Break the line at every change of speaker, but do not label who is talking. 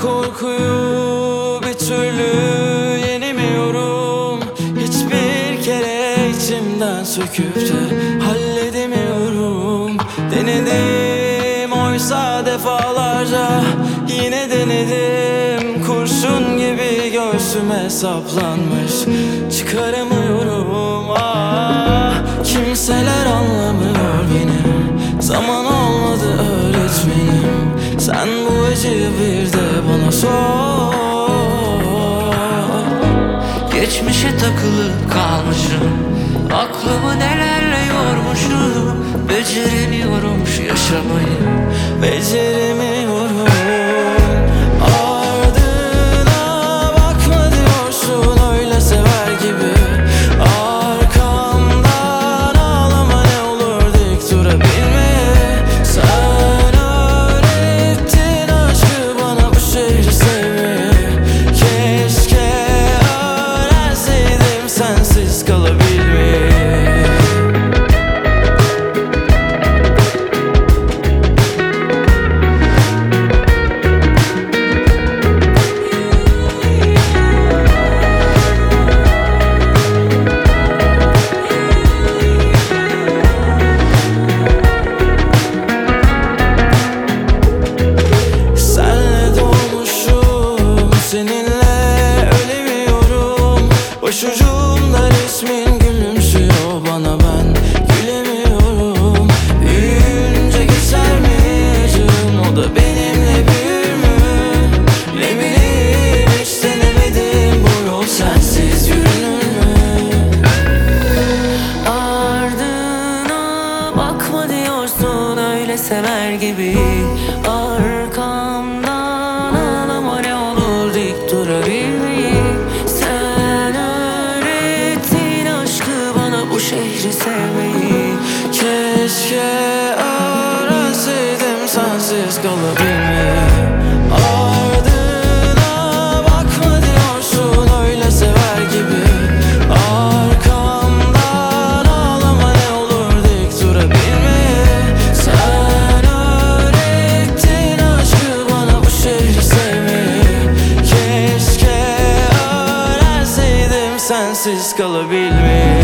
korkuyu bir türlü yenemiyorum. Hiçbir kere içimden söküp de halledemiyorum. Denedim oysa defalarca, yine denedim. Kurşun gibi göğsüme saplanmış, çıkaramıyorum. Kimseler anlamıyor beni. Zaman olmadı öğretmenim. Sen bu acıyı bir de bana sor.
Geçmişe takılı kalmışım, aklımı nelerle yormuşum. Beceremiyorum şu yaşamayı,
beceremiyorum. Ardına bakma diyorsun öyle sever gibi. Arkamdan ağlama ne olur dik durabilmeye. Sen öğrettin aşkı bana, bu şehri sevmeyi. Keşke öğrenseydim sensiz kalabilmeyi. Seninle ölemiyorum. Başucumda resmin gülümsüyor bana, ben gülemiyorum. Büyüyünce geçer mi acım, o da benimle büyür mü? Ne bileyim, hiç denemedim, bu yol sensiz yürünür mü?
ardına bakma diyorsun öyle sever gibi. Arkamdan ağlama ne olur dik durabilmeyi. Sen öğrettin aşkı bana, bu şehri sevmeyi.
Keşke öğrenseydim sensiz kalabilmeyi. Ardına bakma diyorsun öyle sever gibi. Arkamdan ağlama ne olur dik durabilmeyi. Sen öğrettin aşkı bana, bu şehri sevmeyi. Keşke öğrenseydim sensiz kalabilmeyi.